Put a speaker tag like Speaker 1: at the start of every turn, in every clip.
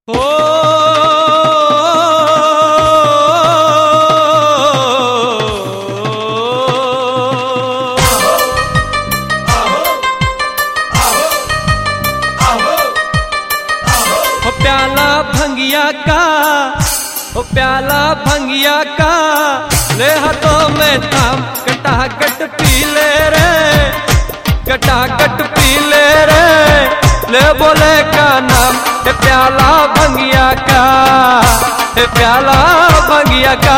Speaker 1: हो प्याला भंगिया का, ओ प्याला भंगिया का, ले हाथों में थाम कटाकट पी ले रे, कटाकट पी ले रे, ले बोले का नाम है प्याला भंगिया का, है प्याला भंगिया का।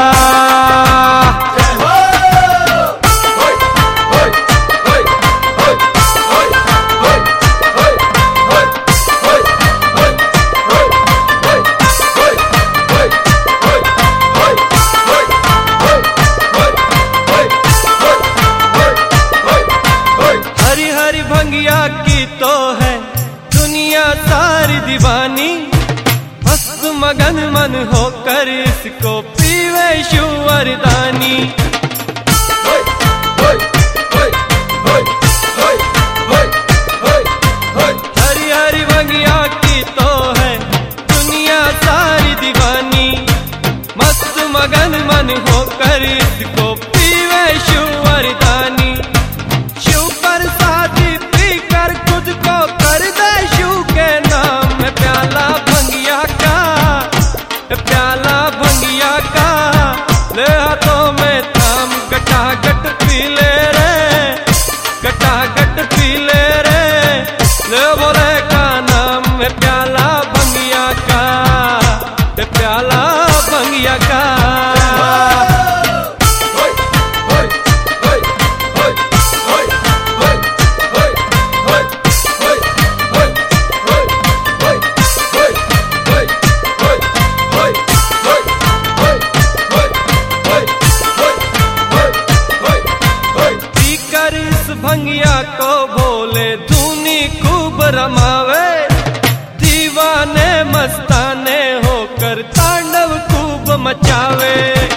Speaker 1: हरी हरी भंगिया की तो है दुनिया सारी दीवानी, मस्त मगन मन होकर इसको पीवे शिवरदानी। हरी हरी भंगिया की तो है दुनिया सारी दीवानी, मस्त मगन मन होकर इसको पीवे शिवरदानी। शिव पर शादी पी कर खुद को कर दे शिव के नाम में प्याला भंगिया का, प्याला भंगिया का, ले हाथों में थाम कटाकट पी ले रे, कटाकट पी ले रे, ले बोले का नाम है प्याला भंगिया का, प्याला भंगिया का। भंगिया को भोले धूनी खूब रमावे, दीवाने मस्ताने होकर तांडव खूब मचावे।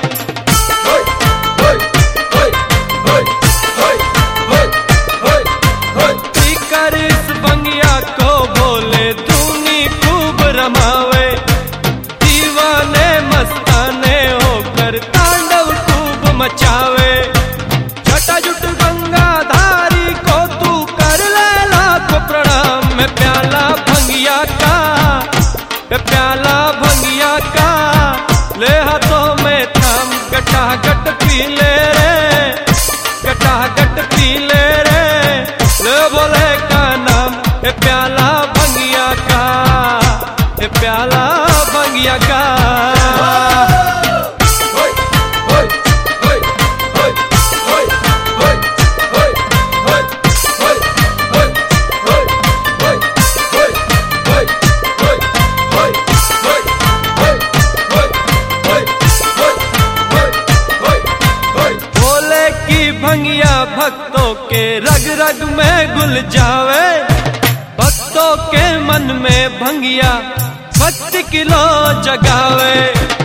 Speaker 1: पीकर इस भंगिया को भोले धूनी खूब रमावे, दीवाने मस्ताने होकर तांडव खूब मचावे। जटाजुट गंगाधारी को तू कर ले लाखों प्रणाम में प्याला भंगिया का, प्याला भंगिया का, ले हाथों में थाम कटाकट पी ले रे, कटाकट पी ले रे, ले बोले का नाम है प्याला भंगिया का, है प्याला भंगिया का। भंगिया भक्तों के रग रग में घुल जावे, भक्तों के मन में भंगिया भक्ति की लो जगावे।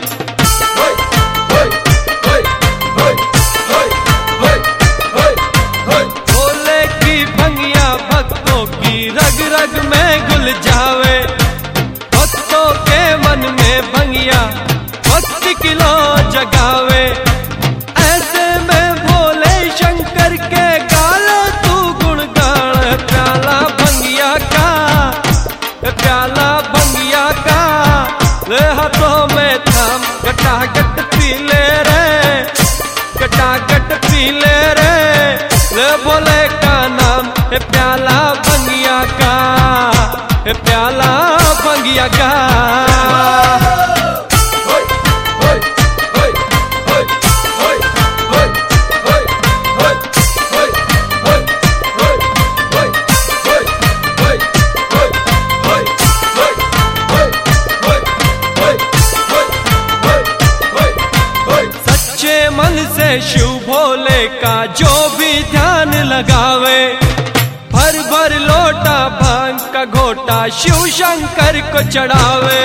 Speaker 1: भोले की भंगिया भक्तों की रग रग में घुल जावे, भक्तों के मन में भंगिया भक्ति की लो जगावे। ऐसे में भोले शंकर के गालो तू गुणगान, प्याला भंगिया का, प्याला भंगिया का, ले हाथों में थाम कटाकट पी ले रे, कटाकट पी ले रे, ले बोले का नाम है प्याला भंगिया का, है प्याला भंगिया का। मन से शिव भोले का जो भी ध्यान लगावे, भर भर लोटा भांग का घोटा शिव शंकर को चढ़ावे।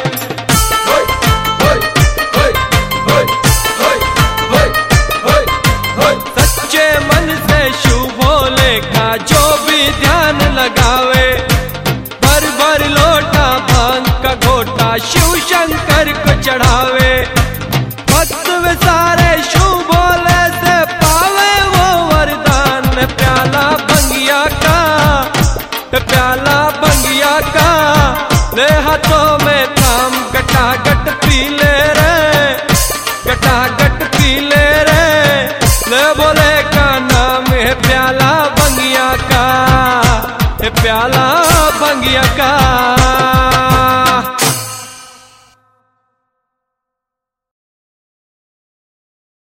Speaker 1: सच्चे मन से शिव भोले का जो भी ध्यान लगावे, भर भर लोटा भांग का घोटा शिव शंकर को चढ़ावे। भक्त वे सारे शिव भोले से पावे वो वरदान। प्याला भंगिया का, प्याला भंगिया का, ले हाथों में थाम गटागट पी ले रे, गटागट पी ले रे। ले बोले का नाम है प्याला भंगिया का, है प्याला भंगिया का।